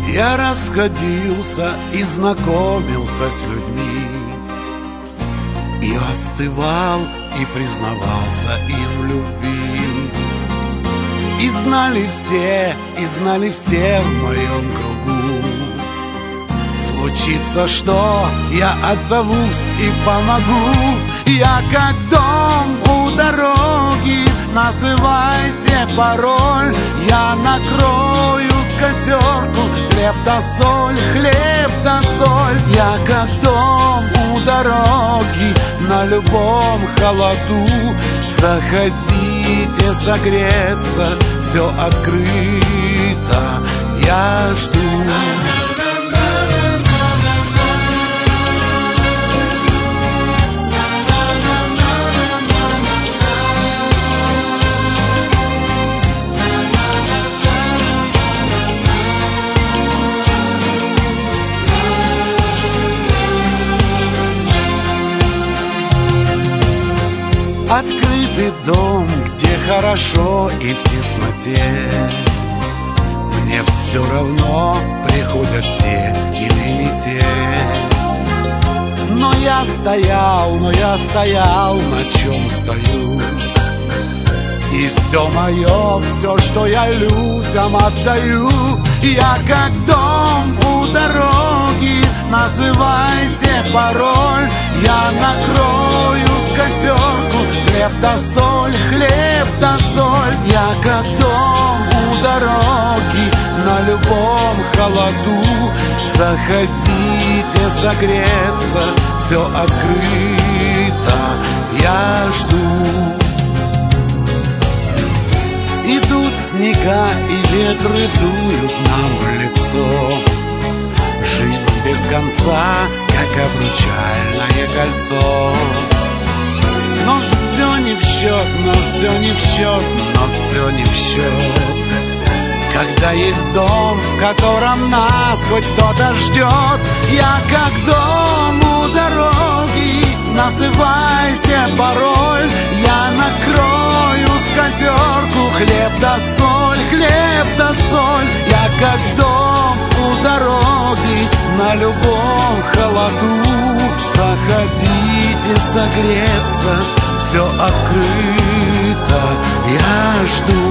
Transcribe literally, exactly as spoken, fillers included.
Я расходился и знакомился с людьми, и остывал, и признавался им в любви. И знали все, и знали все в моем кругу. Случится, что я отзовусь и помогу. Я как дом у дороги, называйте пароль. Я накрою скатерку, хлеб да соль, хлеб да соль. Я как дом у дороги, на любом холоду. Заходите согреться, все открыто, я жду. Открытый дом, где хорошо и в тесноте. Мне все равно, приходят те или не те. Но я стоял, но я стоял, на чем стою. И все мое, все, что я людям отдаю. Я как дом у дороги, называйте пароль. Я накрою скатерку, хлеб да соль, хлеб да соль. Я как дом у дороги, на любом холоду. Заходите согреться, все открыто, я жду. Идут снега и ветры дуют нам в лицо. Жизнь без конца, как обручальное кольцо. Но все не в счет, но все не в счет, но все не в счет. Когда есть дом, в котором нас хоть кто-то ждет. Я как дом у дороги, называйте пароль. Я накрою скатерку, хлеб да соль, хлеб да соль. Я как дом у дороги, на любом холоду. Заходите согреться, все открыто, я жду.